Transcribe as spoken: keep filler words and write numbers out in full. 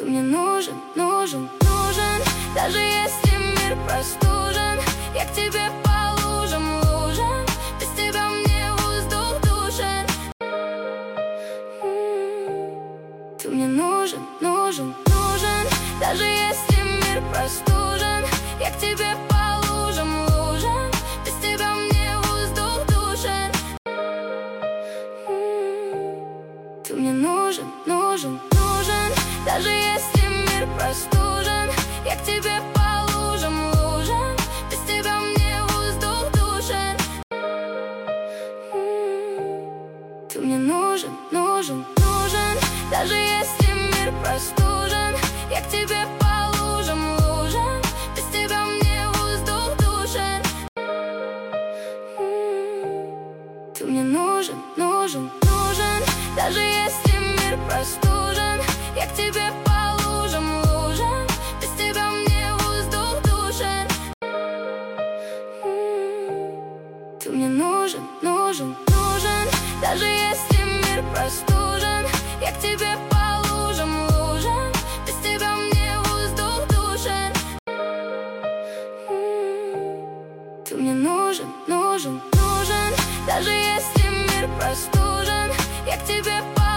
Ты мне нужен, нужен, нужен. Даже если мир простужен, я к тебе по лужам, лужам. Без тебя мне воздух душен. Ты мне нужен, нужен, нужен. Даже если мир простужен, я к тебе по лужам, лужам. Без тебя мне воздух душен. Ты мне нужен, нужен, нужен. Даже если мир простужен, я к тебе по лужам, лужам. Без тебя мне воздух душен. Ты мне нужен, нужен, нужен. Даже если мир простужен, я к тебе по лужам, лужам. Без тебя мне воздух душен. Ты мне нужен, нужен, нужен. Даже если мир простужен, я к тебе по лужам, лужам. Без тебя мне воздух душен. Ты мне нужен, нужен, нужен. Даже если мир простужен, я к тебе по лужам, лужам. Без тебя мне воздух душен. Ты мне нужен, нужен, нужен. Даже если мир простужен, я к тебе по